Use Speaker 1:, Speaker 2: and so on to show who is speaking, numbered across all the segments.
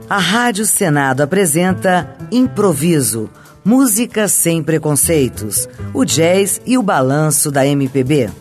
Speaker 1: A Rádio Senado apresenta Improviso, música sem preconceitos, o jazz e o balanço da MPB.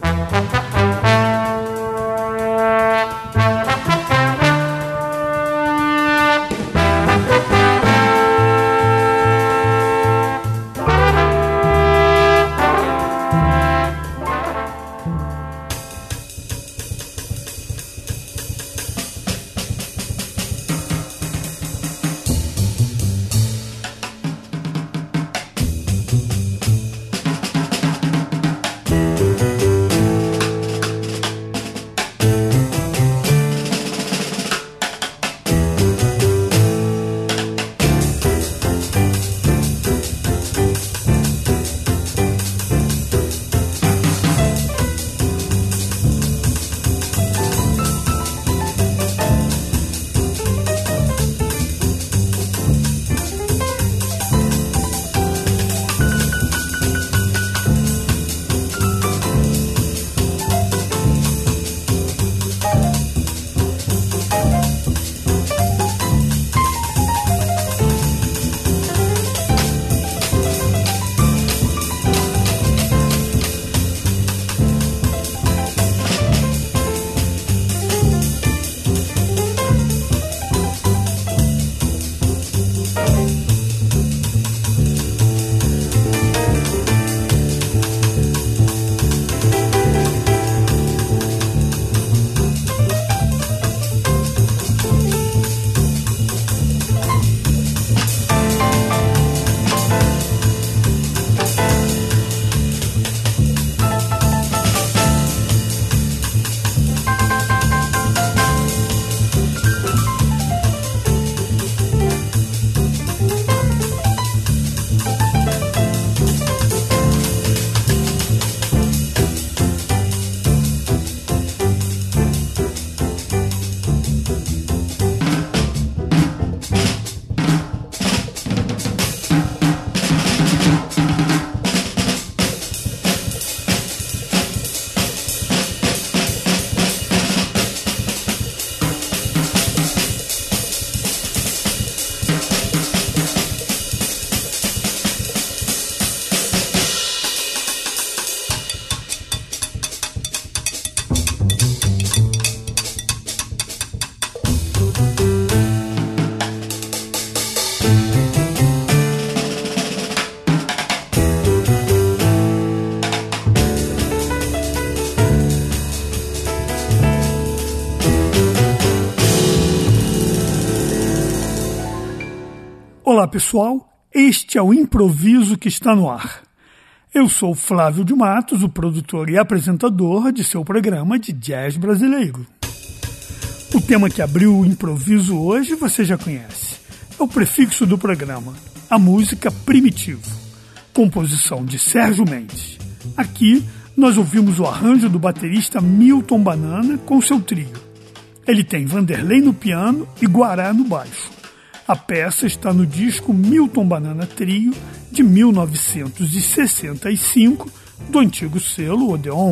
Speaker 2: Olá pessoal, este é o Improviso que está no ar. Eu sou Flávio de Matos, o produtor e apresentador de seu programa de jazz brasileiro. O tema que abriu o Improviso hoje você já conhece. É o prefixo do programa, a música Primitivo, composição de Sérgio Mendes. Aqui nós ouvimos o arranjo do baterista Milton Banana com seu trio. Ele tem Vanderlei no piano e Guará no baixo. A peça está no disco Milton Banana Trio, de 1965, do antigo selo Odeon.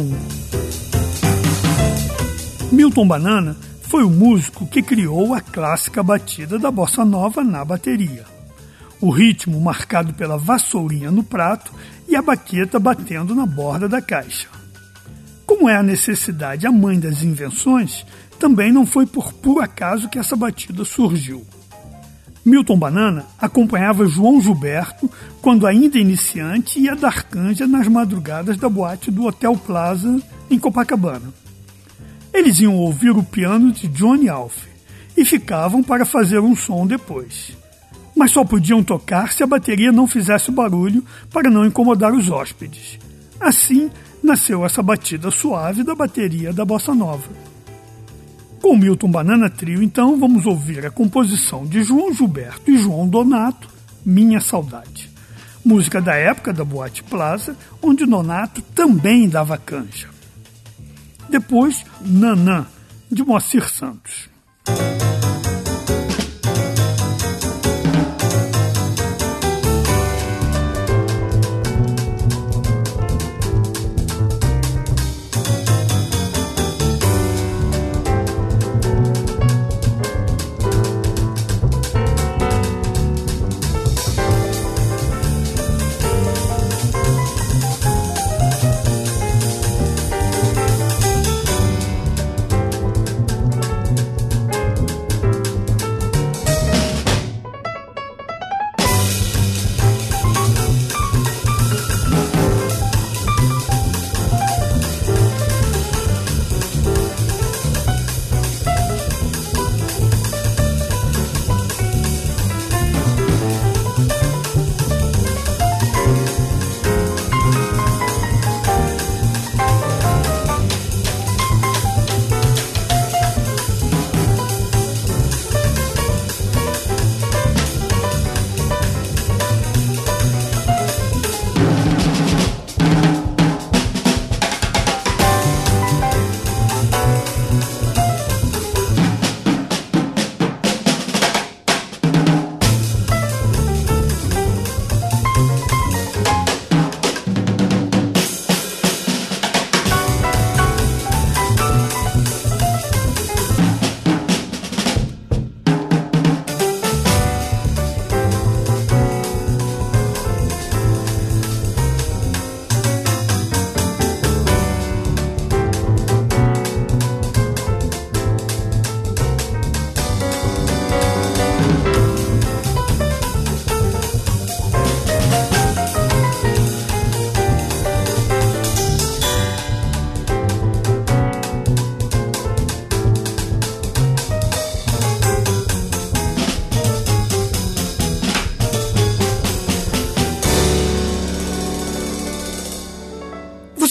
Speaker 2: Milton Banana foi o músico que criou a clássica batida da bossa nova na bateria. O ritmo marcado pela vassourinha no prato e a baqueta batendo na borda da caixa. Como é a necessidade a mãe das invenções, também não foi por puro acaso que essa batida surgiu. Milton Banana acompanhava João Gilberto quando ainda iniciante ia dar canja nas madrugadas da boate do Hotel Plaza, em Copacabana. Eles iam ouvir o piano de Johnny Alf e ficavam para fazer um som depois. Mas só podiam tocar se a bateria não fizesse barulho para não incomodar os hóspedes. Assim nasceu essa batida suave da bateria da bossa nova. Com o Milton Banana Trio, então, vamos ouvir a composição de João Gilberto e João Donato, Minha Saudade. Música da época da Boate Plaza, onde Donato também dava canja. Depois, Nanã, de Moacir Santos.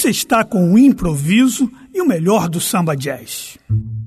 Speaker 2: Você está com o improviso e o melhor do samba jazz.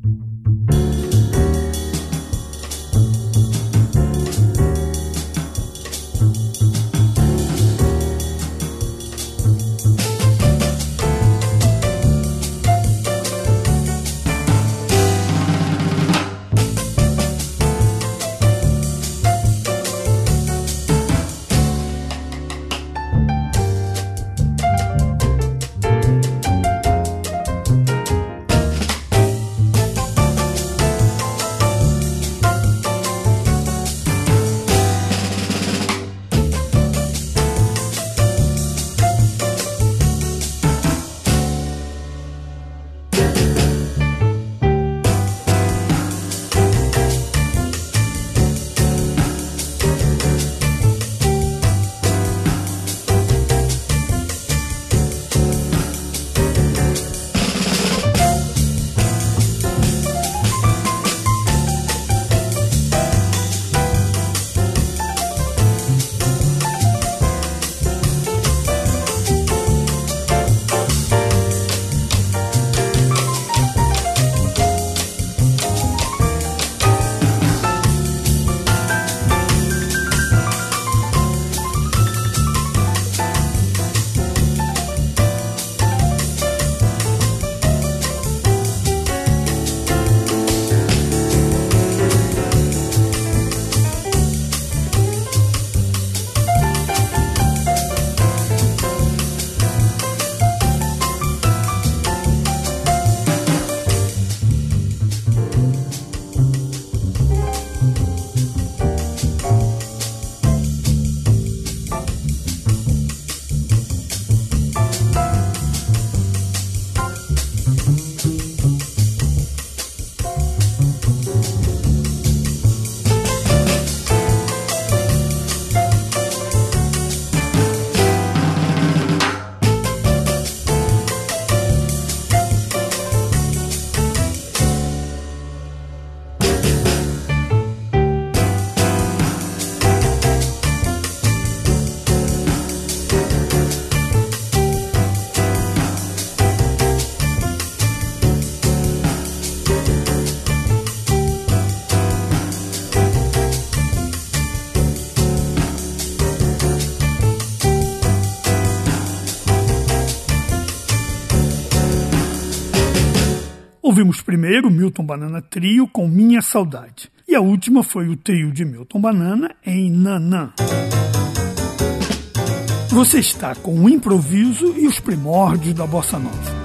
Speaker 2: Ouvimos primeiro o Milton Banana Trio com Minha Saudade. E a última foi o trio de Milton Banana em Nanã. Você está com o improviso e os primórdios da Bossa Nova.